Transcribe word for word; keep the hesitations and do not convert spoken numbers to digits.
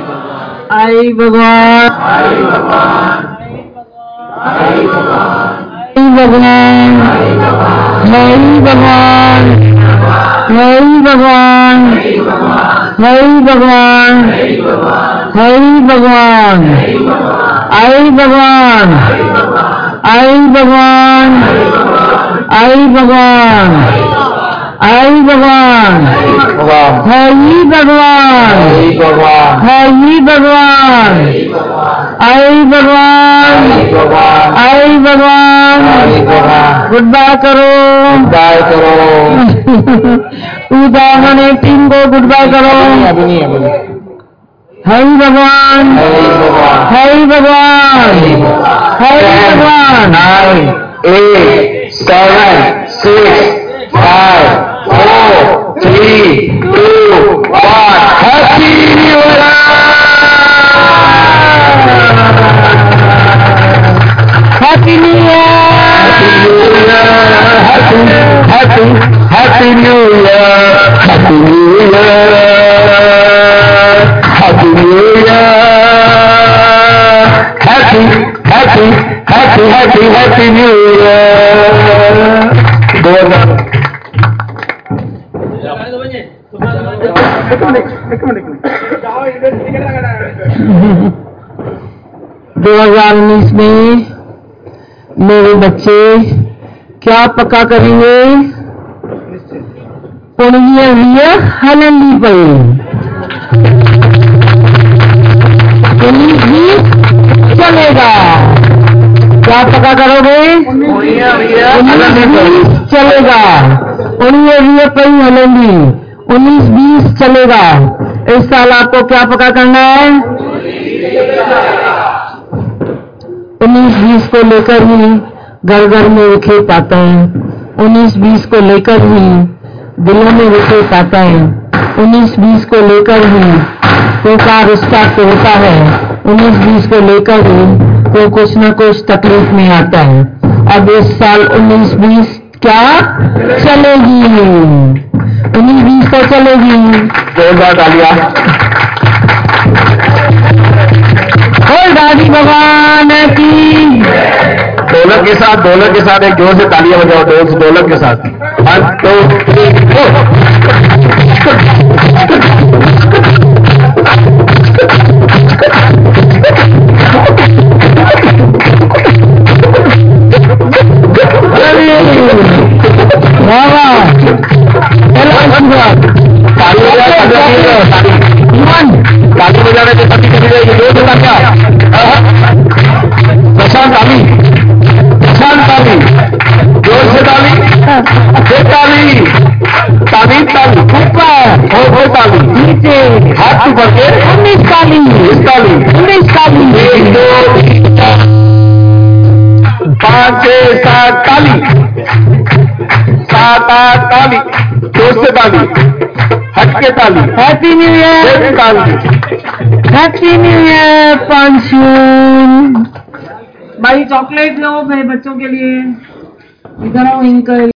आई भगवान, आई भगवान, आई भगवान, आई भगवान, आई भगवान, आई भगवान, आई भगवान, आई भगवान, आई भगवान, आई भगवान, आई भगवान, आई भगवान, हरि भगवान, हरि भगवान, आई भगवान, आई भगवान, गुड बाय करो, बाय करो, टू थाउजेंड एटीन को गुड बाय करो। अभी नहीं, अभी नहीं। हरि भगवान, हरि भगवान, हरि भगवान। Nine eight seven six five four three two one. Happy new year, happy new year, happy happy happy new year, happy new year, happy new year, happy happy happy happy happy new year. दो हजार उन्नीस में मेरे बच्चे क्या पक्का करेंगे? पुण्य हुई हलंदी पर उन्नीस बीस चलेगा। क्या पक्का करोगे? उन्नीस बीस चलेगा। पुण्य हुई पर हलंदी उन्नीस बीस चलेगा। इस साल आपको क्या पक्का करना है? उन्नीस बीस को लेकर ही घर घर में विखेप आता है। उन्नीस बीस को लेकर ही दिलों में विखेप आता है। उन्नीस बीस को लेकर ही कोई का रिश्ता तोड़ता है। उन्नीस बीस को लेकर ही कोई कुछ न कुछ तकलीफ में आता है। अब इस साल उन्नीस बीस क्या चलेगी? उन्नीस बीस तो चलेगी। जोरदार तालियां। और दादी भगवान की ढोलक के साथ ढोलक के साथ एक जोर से तालियां बजाओ। ढोल ढोलक के साथ वन टू थ्री फोर। ताली बजाने से सभी कभी जाएगी। जोर से तालियां। प्रशांत ताली, प्रशांत ताली, जोर से ताली, फिर ताली, ताली ताली ऊपर और वो ताली नीचे, हाथ ऊपर के उन्नीस ताली, इस ताली, उन्नीस ताली, एक दो पाँच छह सात ताली, सात आठ ताली, जोर से ताली, हट के ताली। हैप्पी न्यू ईयर ताली, हैप्पी न्यू ईयर पंशून। भाई चॉकलेट लो मेरे बच्चों के लिए। इधर आओ इनका